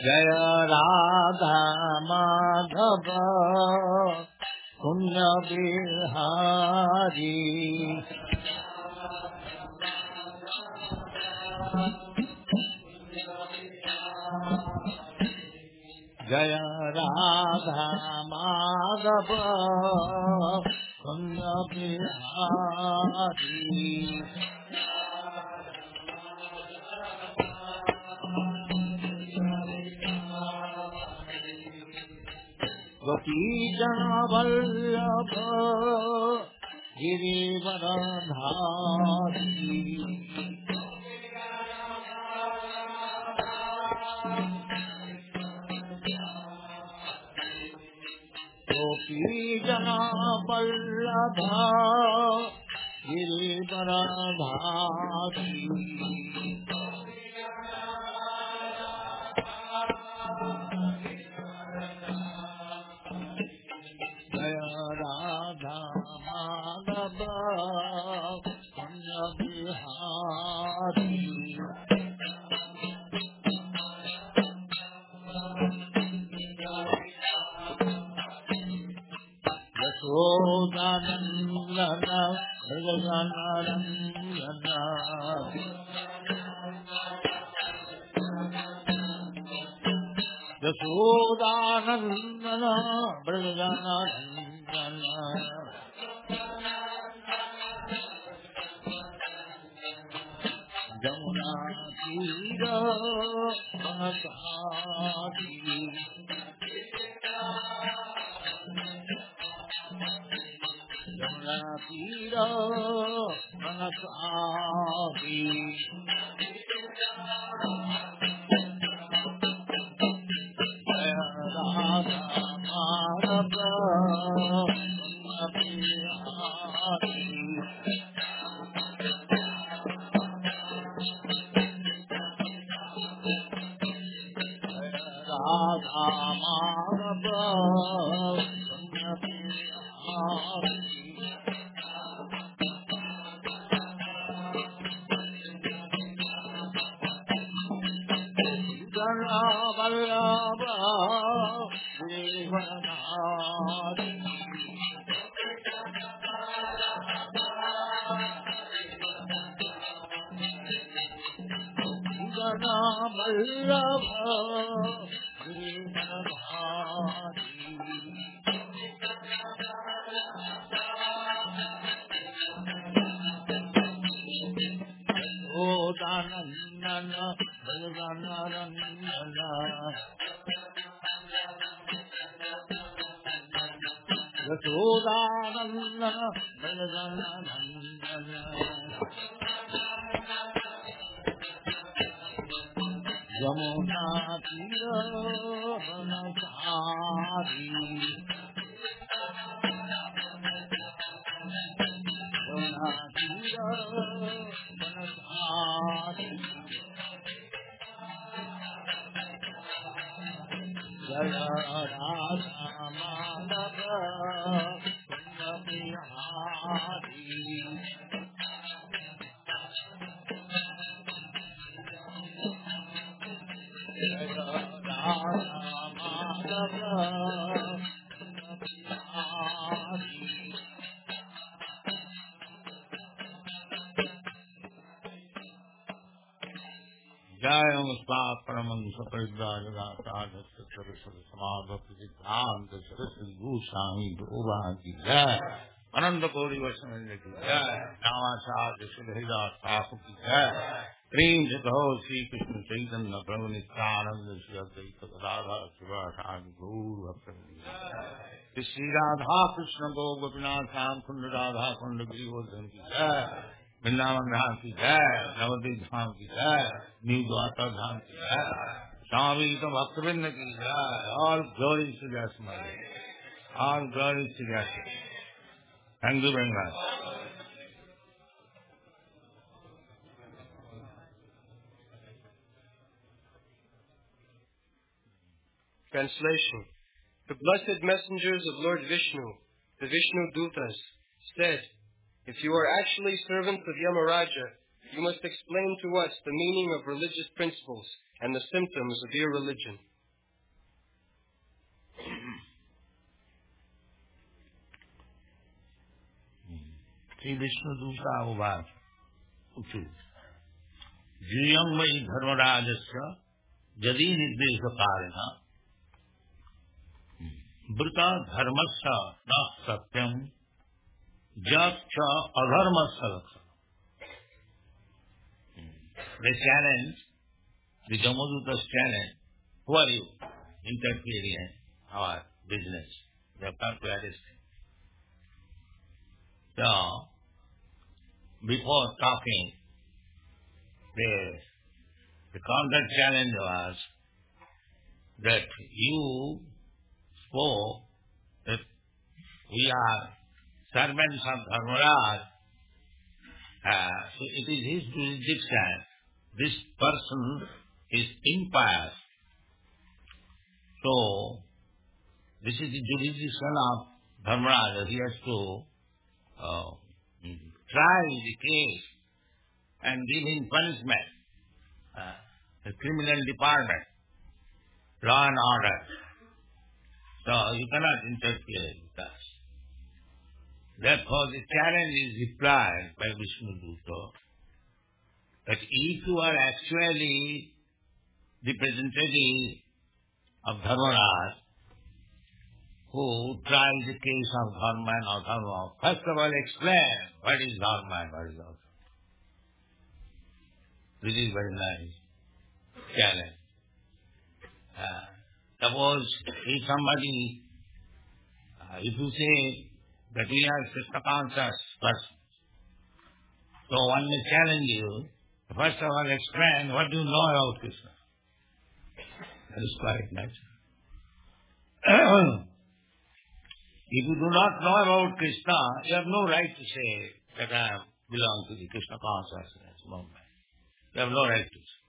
जय राधा माधव कुंज बिहारी जय राधा माधव कुंज बिहारी गोपी जन वल्लभ गिरिवरधारी गोपी जन वल्लभ गिरिवरधारी जय राधा माधव कुंज बिहारी यशोदानंदन हृदयानंदन यशोदानंदन हृदयानंदन जमुना तीर बनसारी जमुना तीर बनसारी जय राधा माधव बिहारी राधा माधव बिहारी जरा वल्लभ देवनारी जरा वल्लभ देवनारी यशोदानंदन हृदयानंदन यशोदानंदन हृदयानंदन यमुना तीर बनसारी यमुना तीर बनसारी जय राधा माधव कुंज बिहारी जय राधा माधव कुंज बिहारी जय परमंश परिव्राजगाचार्य सरस्वती समाधि सिद्धांत सरस्वती भूषाणी डोबा की जय अनंत कोटि वैष्णव की जय नामाचार्य सुधीदास ठाकुर की जय प्रेम से कहो श्री कृष्ण चैतन्य प्रभु नित्यानंद श्री अद्वैत राधा शिवासादि गौर भक्त श्री राधा कृष्ण गो गोपीनाथ श्याम कुंड राधा कुंड गिरिवर्धन की जय वृंदावन धाम की जय नवद्वीप धाम की जय न्यू द्वारका धाम की जय स्वामी तो भक्तवृंद की जय और ग्लोरी टू जय और ग्लोरी टू जय thank you very much Translation. The blessed messengers of Lord Vishnu, the Vishnu Dutas, said, if you are actually servants of Yamaraja, you must explain to us the meaning of religious principles and the symptoms of irreligion. Sri Vishnu Duta Uvad Uchu. Jiyam vai dharmarajasya jadi nirdesha karena vrita dharmasya na satyam jascha adharmasya lakshana. They challenge, the Jamadutas challenge, who are you interfering in our business? They have come to arrest him. So, before talking, the counter challenge was that you spoke that we are servants of Dharmaraj, so it is his jurisdiction. This person is impious. So, this is the jurisdiction of Dharmaraj. He has to try the case and give him punishment. The criminal department, law and order. So you cannot interfere with us. Therefore the challenge is replied by Vishnu Duta that if you are actually the representative of Dharmaraj who tries the case of Dharma and Adharma, first of all explain what is Dharma and what is Adharma. This is very nice challenge. Suppose if somebody, if you say that we are Krishna conscious person, so one may challenge you, first of all explain what you know about Krishna. That is quite natural. If you do not know about Krishna, you have no right to say that I belong to the Krishna consciousness movement. You have no right to say.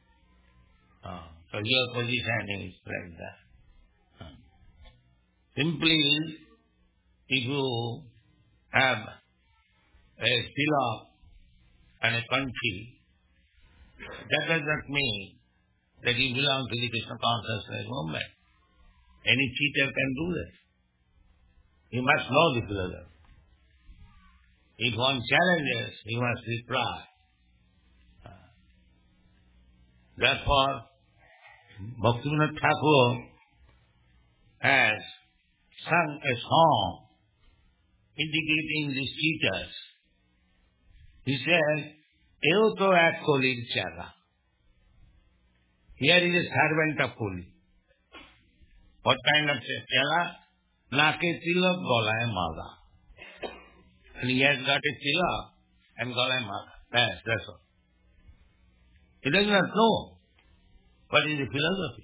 So your position is like that. Simply, if you have a tilak and a country, that does not mean that you belong to the Krishna consciousness movement. Any cheater can do that. He must know the philosophy. If one challenges, he must reply. Therefore, Bhaktivinoda Thakur has sung a song indicating these cheaters. He says, "Eo to ek kolir chara." Here is a servant of Koli. What kind of chara? Nake tilak, golaye mala. And he has got a tilak and golaye mala. That's all. He does not know what is the philosophy.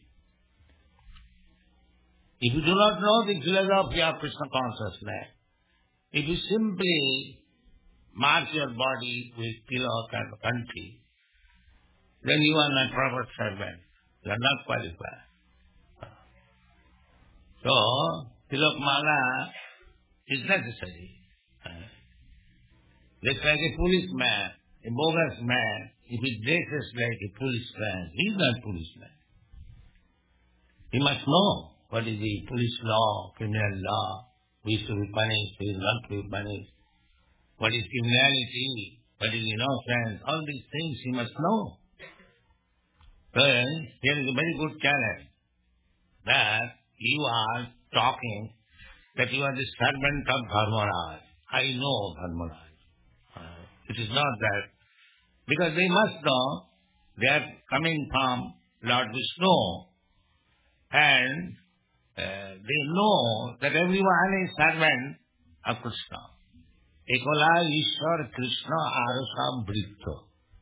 If you do not know the philosophy of Krishna consciousness, if you simply mark your body with tilak and country, then you are not proper servant. You are not qualified. So, tilak mala is necessary. Just like a policeman, a bogus man, if he dresses like a policeman, he is not a policeman. He must know what is the police law, criminal law, who is to be punished, who is not to be punished, what is criminality, what is innocence, all these things he must know. So, here is a very good challenge that you are talking that you are the servant of Dharmaraj. I know Dharmaraj. It is not that. Because they must know they are coming from Lord Vishnu and they know that everyone is servant of Krishna. Ekola Ishwar Krishna Arasa Britto.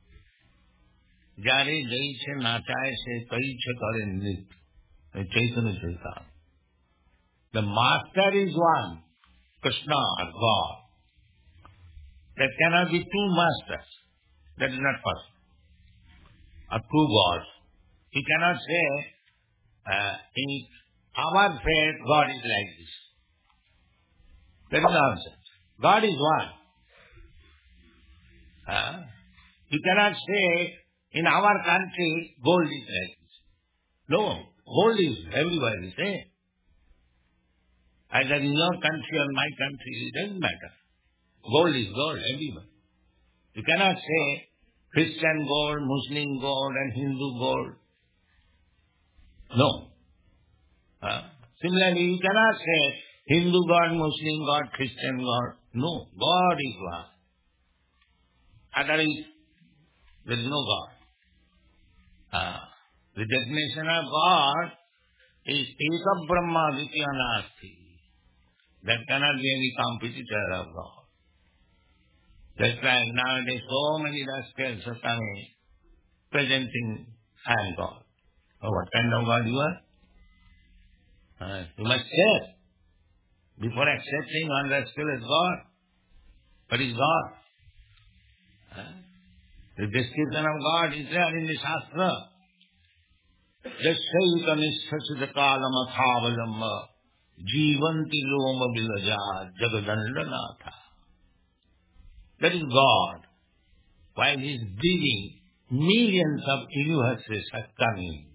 Jare Jaiche Nachaye Se Taiche Kare Nrit. Chaitanya Chaitanya. The master is one, Krishna or God. There cannot be two masters. That is not possible. Or two gods. He cannot say, in our faith, God is like this. That is nonsense. God is one. You cannot say, in our country, gold is like this. No, gold is everywhere the same. Either in your country or my country, it doesn't matter. Gold is gold, everyone. You cannot say Christian gold, Muslim gold and Hindu gold. No. Similarly, you cannot say Hindu God, Muslim God, Christian God. No, God is one. Otherwise, there is no God. The definition of God is Eka Brahma Ditya Nasti. That cannot be any competitor of God. That's why nowadays so many rascals are coming, presenting I am God. Oh, what kind of God you are? You must check. Before accepting one rascal as God. What is God? The description of God is there in the Shastra. Jasyaita nishthasita kalama thavalamma jivanti loma vilaja jagadandanatha. That is God. While He is breathing, millions of universes are coming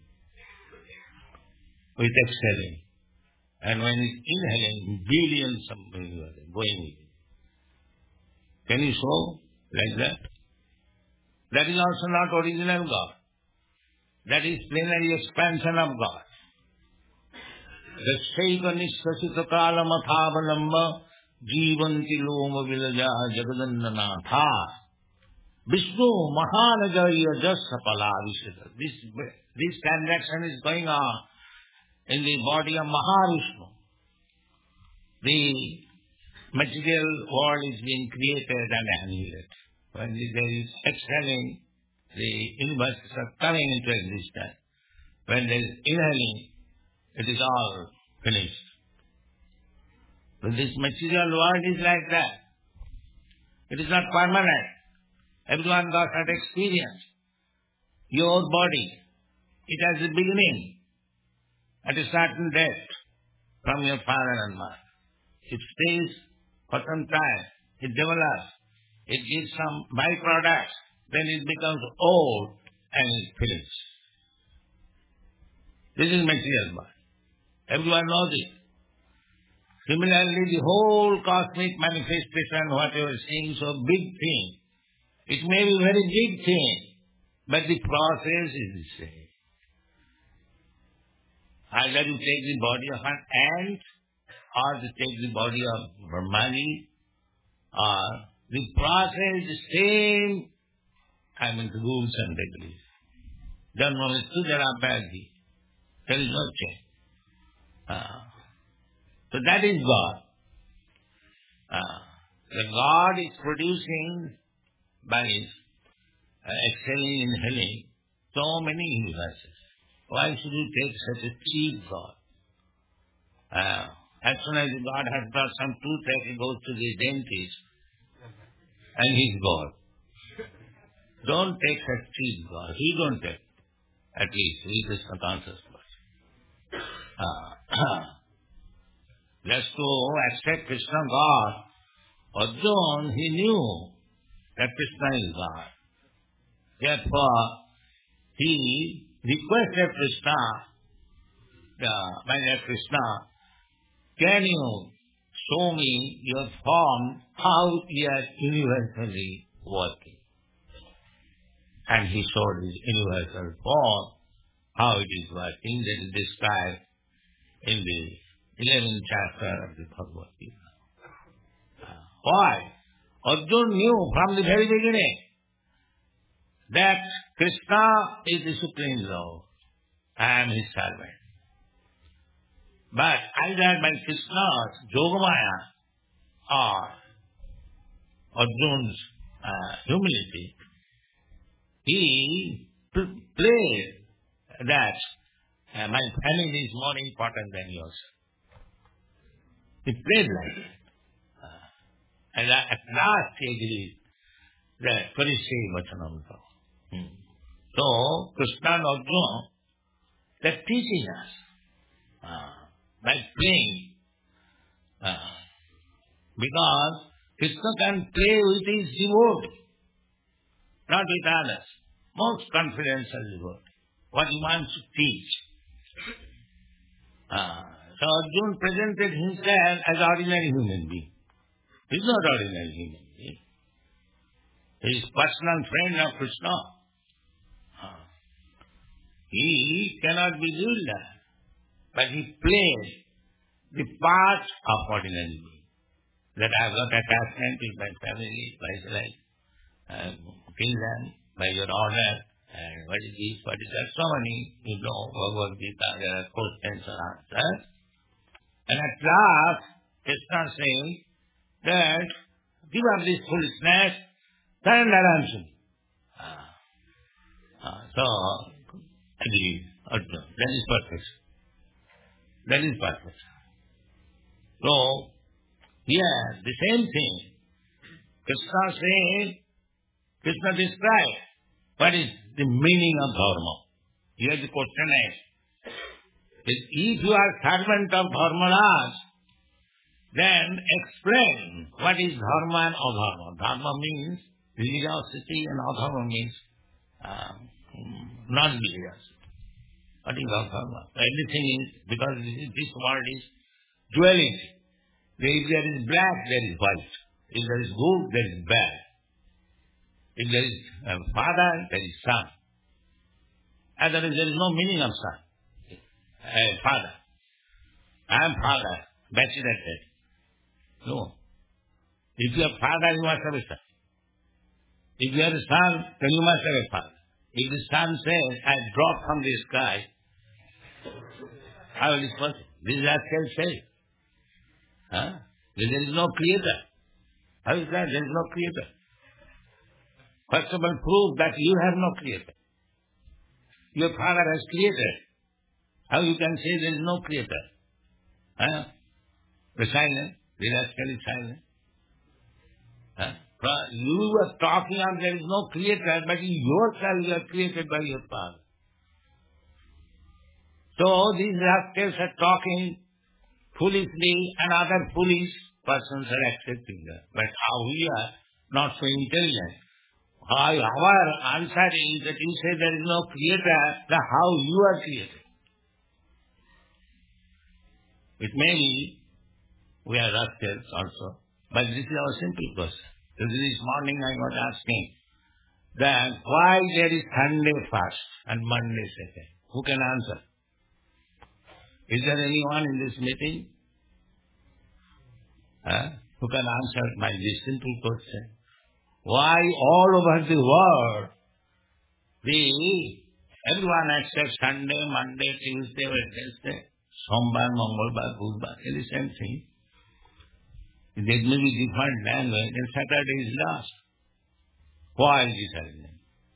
with exhaling. And when He is inhaling, billions of universes going with it. Can you show like that? That is also not original God. That is plenary expansion of God. Jasyaika nishthasita kalama thavalamma jivanti loma vilaja jagadannanatha. Vishnu mahanajaya jasapala visita. This transaction is going on in the body of Mahavishnu. The material world is being created and annihilated. When there is exhaling, the universes are coming into existence. When there is inhaling, it is all finished. But this material world is like that. It is not permanent. Everyone got that experience. Your body, it has a beginning at a certain depth from your father and mother. It stays for some time. It develops. It gives some byproducts. Then it becomes old and it finishes. This is material body. Everyone knows it. Similarly, the whole cosmic manifestation, what you are seeing, so big thing, it may be a very big thing, but the process is the same. Either you take the body of an ant, or you take the body of Brahmani, or the process is the same, the rules and regulations. Dharma Sudhara Bhagyi. There is no change. So that is God. The God is producing by exhaling, inhaling, so many universes. Why should you take such a cheap God? As soon as God has got some toothache, he goes to the dentist and he's God. Don't take such cheap God. He don't take. At least he is a conscious person. Just to accept Krishna God, Arjuna, he knew that Krishna is God. Therefore, he requested Krishna, my dear Krishna, can you show me your form, how you are universally working? And he showed his universal form, how it is working. That is described in the 11th chapter of the Bhagavad Gita. Why? Arjuna knew from the very beginning that Krishna is the Supreme Lord. I am his servant. But either by Krishna's Yogamaya or Arjuna's humility, he played that my family is more important than yours. He played like that. And at last he agreed that Parishay Vachanamta. So, Krishna and Arjuna, they're teaching us by playing. Because Krishna can play with his devotee, not with others. Most confidential devotee. What he wants to teach. So Arjuna presented himself as ordinary human being. He is not ordinary human being. He is personal friend of Krishna. He cannot be ruler, but he plays the part of ordinary being. That I have got attachment with my family, my life, kill them by your order, and what is this, what is that, so many, Bhagavad Gita, there are questions and answers. And at last, Krishna saying that, give up this foolishness, surrender unto me. So, agree, Arjuna, that is perfect. That is perfect. So, here, the same thing. Krishna says, Krishna describes what is the meaning of dharma. Here the question is, if you are servant of Dharmaraj, then explain what is dharma and adharma. Dharma means religiosity and adharma means non-religiosity. What is adharma? Everything is, because this world is duality. If there is black, there is white. If there is good, there is bad. If there is father, there is son. Otherwise, there is no meaning of son. Father. I am father. Bachelor dead. No. If you are father, you must have a son. If you are a son, then you must have a father. If the son says, I dropped from the sky, how will it possible? This is what can say. There is no creator. How is that? There is no creator. First of all, prove that you have no creator. Your father has created. How you can say there is no creator? The silent, the rascal is silent. You are talking of there is no creator, but yourself you are created by your father. So these rascals are talking foolishly, and other foolish persons are accepting that. But how we are not so intelligent. Our answer is that you say there is no creator, then how you are created? It may be we are rascals also, but this is our simple question. This morning I was asking that why there is Sunday fast and Monday second. Who can answer? Is there anyone in this meeting who can answer this simple question? Why all over the world, everyone accepts Sunday, Monday, Tuesday, Wednesday, Sommar, Mangalbar, Budvar, it is the same thing. There may be different language, and Saturday is last. Why is it Saturday?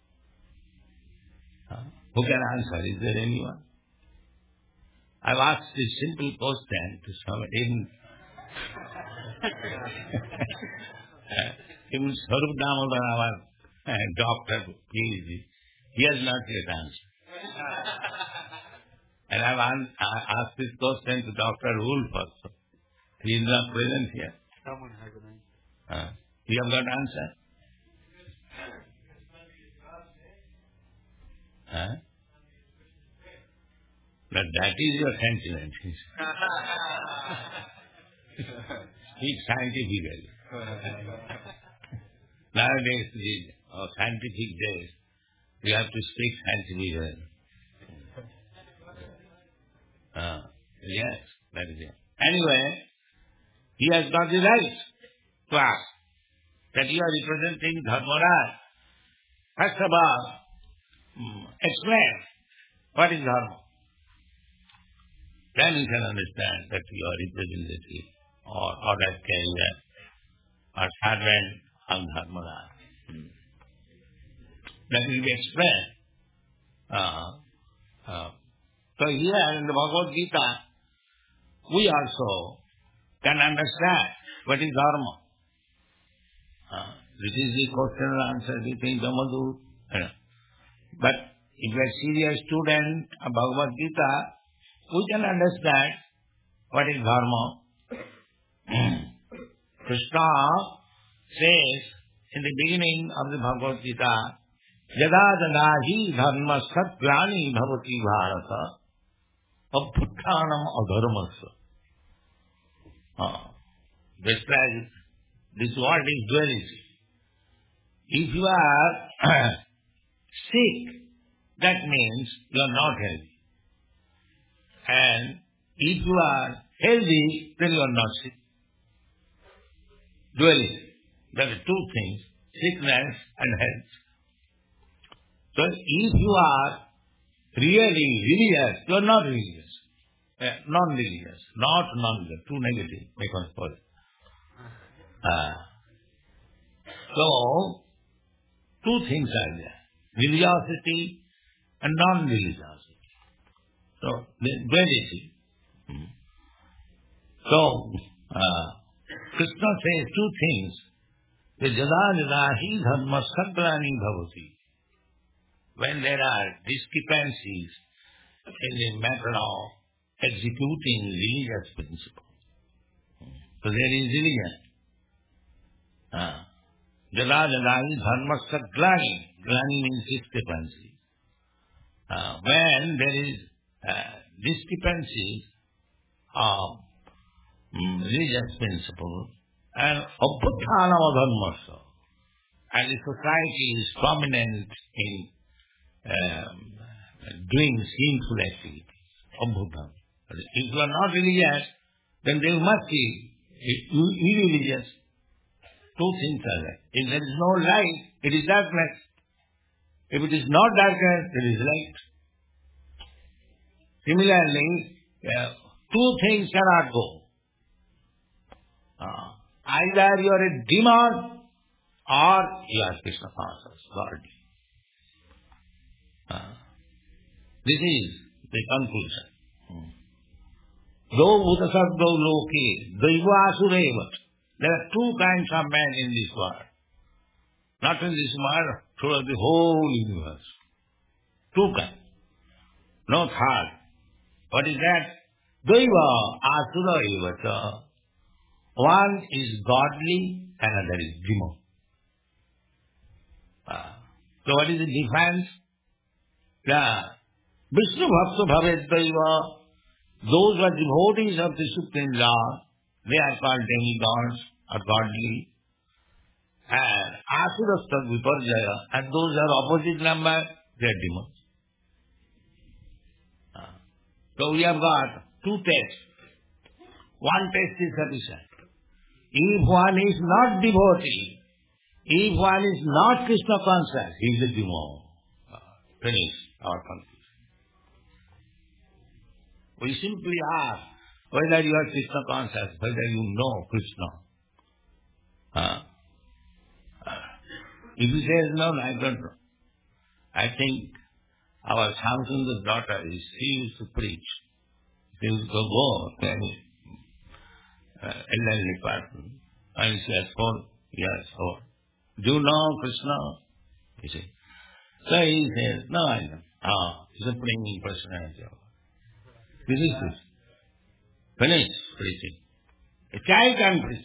Who can answer? Is there anyone? I've asked this simple question to somebody. Even Swarup Damodar, our doctor, PhD, he has not yet answered. And I've asked this question to Dr. Wolf also. He is not present here. Someone has an answer. You have got answer? But that is your sentiment. Speak scientifically. Nowadays, scientific days, you have to speak scientifically. Yes, that is it. Anyway, he has got the right to ask that you are representing Dharmaraj. First of all, explain what is Dharma. Then you can understand that you are representative or order carrier or servant of Dharmaraj. That will be explained. So here in the Bhagavad Gita, we also can understand what is Dharma. This is the question and answer between Jamadut. But if you are serious student of Bhagavad Gita, we can understand what is Dharma. Krishna says in the beginning of the Bhagavad Gita, Yada jada hi dharma satyani bhavati bharata abhutthanam adharmasya. Describes This word is duality. If you are sick, that means you are not healthy. And if you are healthy, then you are not sick. Duality. There are two things, sickness and health. So if you are really religious, you are not religious. Non-religious. Not non-religious. Too negative. Make one point. So, two things are there. Religiosity and non-religiosity. So, the duality. So, Krishna says two things. The jada jada hi dharma sagrani bhavati. When there are discrepancies in the matter of executing religious principles. So there is religion. Jada jada hi dharma sagrani. Glani means discrepancy. When there is discrepancies of religious principles and abhuttanam dharmasa, and the society is prominent in doing sinful activities, abhutam. If you are not religious, then there must be irreligious. Two things are there. If there is no light, it is darkness. If it is not darkness, it is light. Similarly, two things cannot go. Either you are a demon or you are Krishna conscious, God. This is the conclusion. Do bhutasabdo loke, daiva asurevat. There are two kinds of men in this world. Not in this world, throughout the whole universe. Two kinds. No third. What is that? Daiva asura evata. One is godly, another is demon. So what is the difference? Vishnu bhakta bhavet daiva. Those who are devotees of the Supreme Lord, they are called demigods or godly. And asurastha viparjaya, and those who are opposite number, they are demons. So we have got two tests. One test is sufficient. If one is not devotee, if one is not Krishna conscious, he is a demon. Finish our conclusion. We simply ask whether you are Krishna conscious, whether you know Krishna. If he says, no, I don't know. I think our Shamsundar's daughter, she used to preach. She used to go to any elderly person. And she has told, yes, oh, do you know Krishna? He said. So he says, no, I don't. Supreme Personality. This is Krishna. Finish preaching. A child can preach.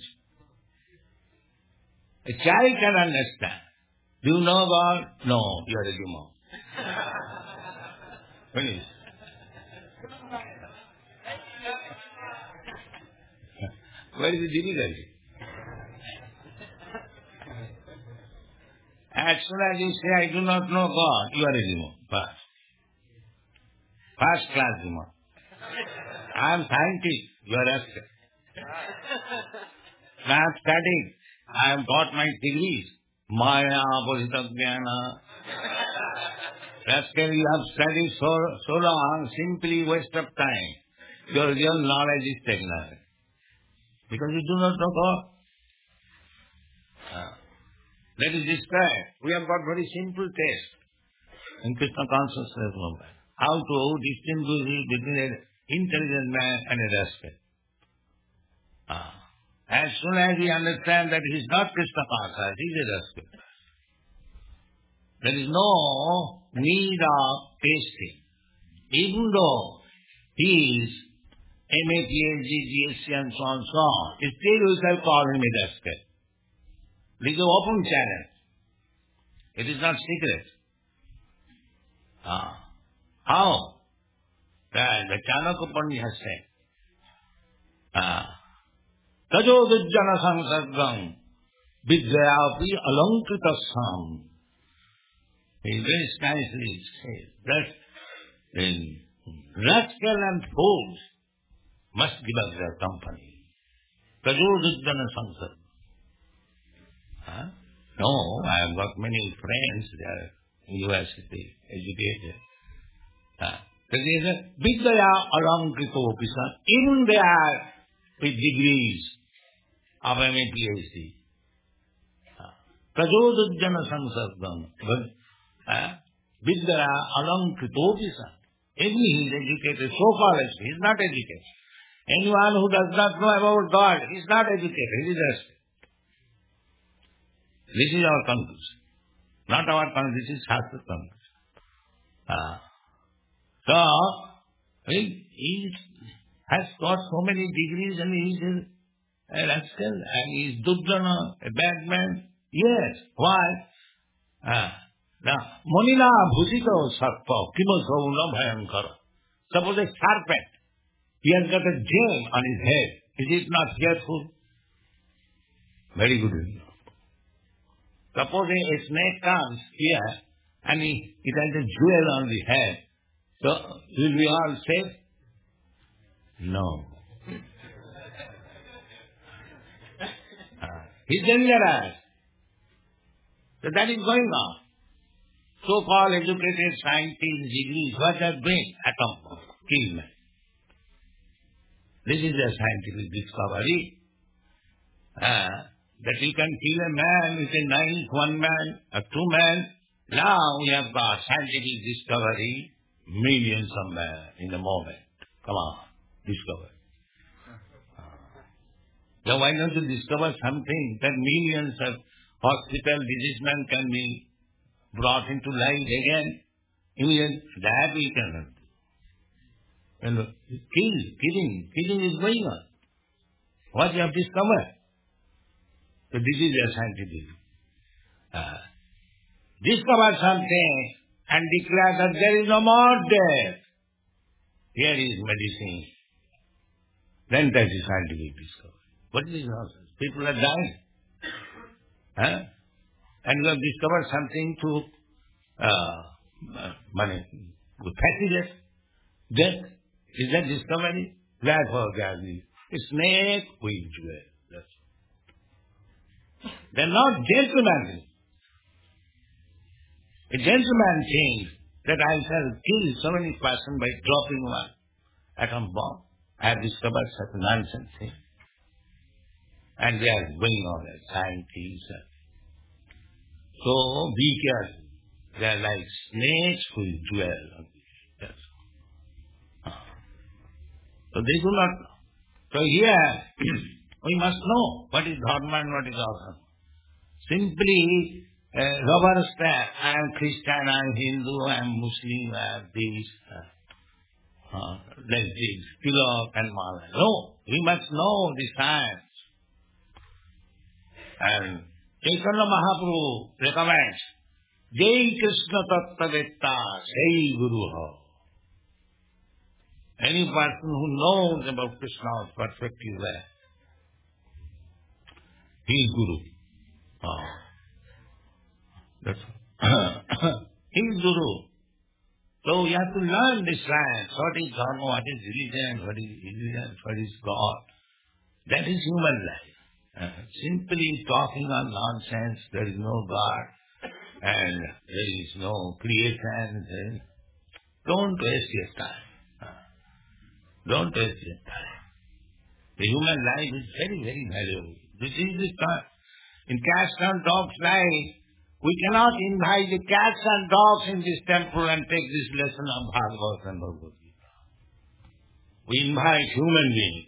A child can understand. Do you know God? No, you are a demon. Finish. Where is the difficulty? As soon as you say, I do not know God, you are a demon. First class demon. I am scientist, you are rascal. I am studying, I have got my degrees. Maya, Bodhita Jnana. Rascal, you have studied so long, simply waste of time. Your real knowledge is technology. Because you do not know God. That is described. We have got very simple test in Krishna consciousness movement. How to distinguish between an intelligent man and a rascal. As soon as we understand that he is not Krishna conscious, he is a rascal. There is no need of tasting. Even though he is MA, PhD, GSC and so on, still we shall call him a rascal. This is an open challenge. It is not secret. How? The Chanakya Pandit has said, Tajo Vijjana Sangsargam Vidyapi alankritasam. He very nicely says that rascal and fools must give us their company. Prajodidana sansad. No, I have got many friends, they are university educated. There is a Vidya alankritopisa. Even they are with degrees of MA PhD. Prajodidana sansardam. Vidya alankritopisa. Even he is educated, so-called he is not educated. Anyone who does not know about God is not educated, he is just. This is our conclusion. Not our conclusion, this is Shastra conclusion. So, he has got so many degrees and he is a rascal and he is Duddhana, a bad man. Yes. Why? Now, Monina Bhusito Sarpa, Kimaso no Bhayankara. Suppose a serpent, he has got a gem on his head. Is it not fearful? Very good. Suppose a snake comes here and it has a jewel on the head. So, will we all safe? No. He's dangerous. So that is going on. So-called educated scientists, degrees, what they are doing? Atom bomb, kill man. This is a scientific discovery. That you can kill a man with a knife, one man, or two men. Now we have got scientific discovery, millions of men in a moment. Come on, discover. So why not you discover something that millions of hospital diseasemen can be brought into life again? Even that we cannot do. And killing is going on. What you have discovered? So this is a scientific. Discover something and declare that there is no more death. Here is medicine. Then that is scientific discovery. What is nonsense? People are dying. And you have discovered something to fatty death. Is that discovery? Therefore, Gandhi, a snake will dwell. That's all. They are not gentlemen. A gentleman thinks that I shall kill so many persons by dropping one atom bomb. I have discovered such nonsense thing. And they are going on as scientists. So be careful. They are like snakes who dwell on this. Yes. So they do not know. So here we must know what is Dharma and what is Adharma. Simply rubber stamp. I am Christian, I am Hindu, I am Muslim, I am this, like this, Tilak and Mala. No, we must know the science. And Chaitanya Mahaprabhu recommends, Jai Krishna Tattva-vetta, Sai Guru Ho. Any person who knows about Krishna's perfectly well, he is Guru. That's all. He is Guru. So you have to learn this science. What is Dharma, what is religion, what is religion, what is God. That is human life. Simply talking on nonsense, there is no God, and there is no creation. Don't waste your time. Don't waste your time. The human life is very, very valuable. This is the time. In cats and dogs' life, we cannot invite the cats and dogs in this temple and take this lesson of Bhagavad and Bhagavad Gita. We invite human beings.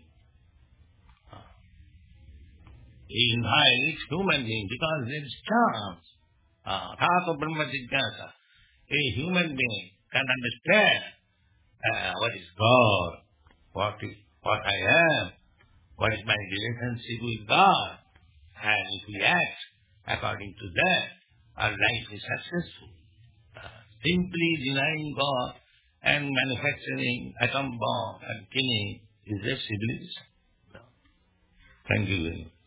We invite human beings because there is chance. Thata Brahma Jigyasa. A human being can understand what is God, what I am, what is my relationship with God. And if we act according to that, our life is successful. Simply denying God and manufacturing atom bomb and killing is a civilization. Thank you very much.